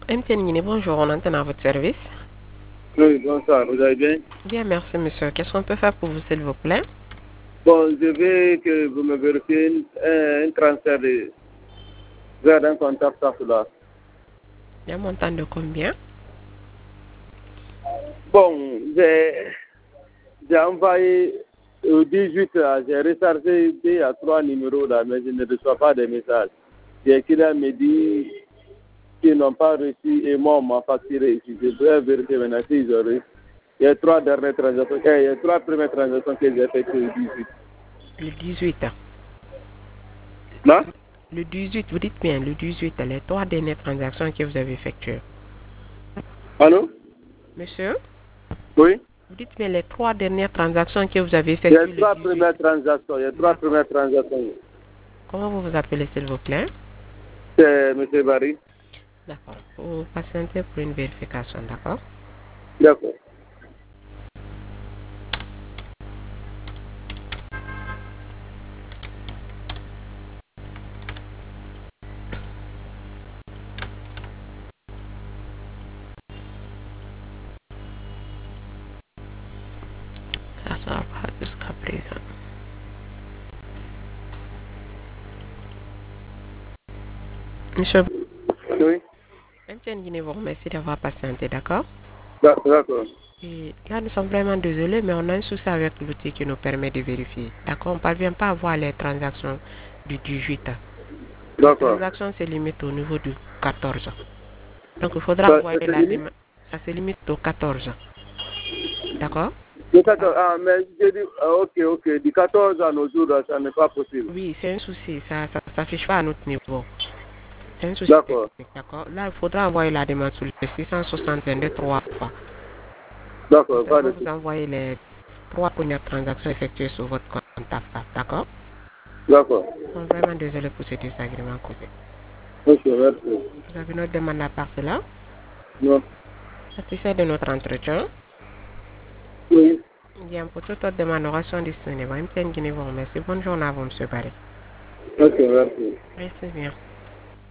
MTN Guinée, bonjour, on entend à votre service. Oui, bonsoir, vous allez bien? Bien, merci monsieur. Qu'est-ce qu'on peut faire pour vous, s'il vous plaît? Bon, je veux que vous me vérifiez un transfert vers un contact à cela. Il y a un montant de combien? Bon, j'ai envoyé au 18, là, j'ai rechargé deux à trois numéros là, mais je ne reçois pas de messages. J'ai écrit à me dire qu'ils n'ont pas reçu et moi on m'a facturé ici. Je dois vérifier maintenant s'ils ont reçu. Il y a trois dernières transactions, il y a trois premières transactions que j'ai faites au 18. Le 18. Là? Le 18, vous dites bien, le 18, les trois dernières transactions que vous avez effectuées. Allô? Monsieur, Oui? vous dites bien les trois dernières transactions que vous avez Il y a effectuées le trois 18. premières transactions. Il y a trois premières transactions. Comment vous vous appelez, s'il vous plaît? C'est M. Barry. D'accord. Vous patientez pour une vérification, d'accord? D'accord. Ça sera pas jusqu'à présent. Monsieur, Oui. MTN Guinée vous remercie d'avoir patienté, d'accord? D'accord. Et là, nous sommes vraiment désolés, mais on a un souci avec l'outil qui nous permet de vérifier. D'accord, on ne parvient pas à voir les transactions du 18. Les D'accord. transactions se limitent au niveau du 14. Donc, il faudra envoyer C'est la limite? demande. Ça se limite au 14. D'accord? Le 14. Ah, mais j'ai dit, ok. Du 14 à nos jours, là, ça n'est pas possible. Oui, c'est un souci. Ça ne s'affiche pas à notre niveau. C'est un souci D'accord. technique. D'accord? Là, il faudra envoyer la demande sur le 662 3 fois. D'accord, Ça pas va de vous souci. envoyer les trois premières transactions effectuées sur votre compte AFTA. D'accord? D'accord. Nous sommes vraiment désolés pour ce désagrément causé. Ok, merci. Vous avez notre demande à part cela? Non. Satisfait de notre entretien? Oui. Bien, pour toute autre demande, nous restons disponibles. MTN Guinée vous remercie. Bonne journée à vous, M. Barry. Ok, merci. Merci bien.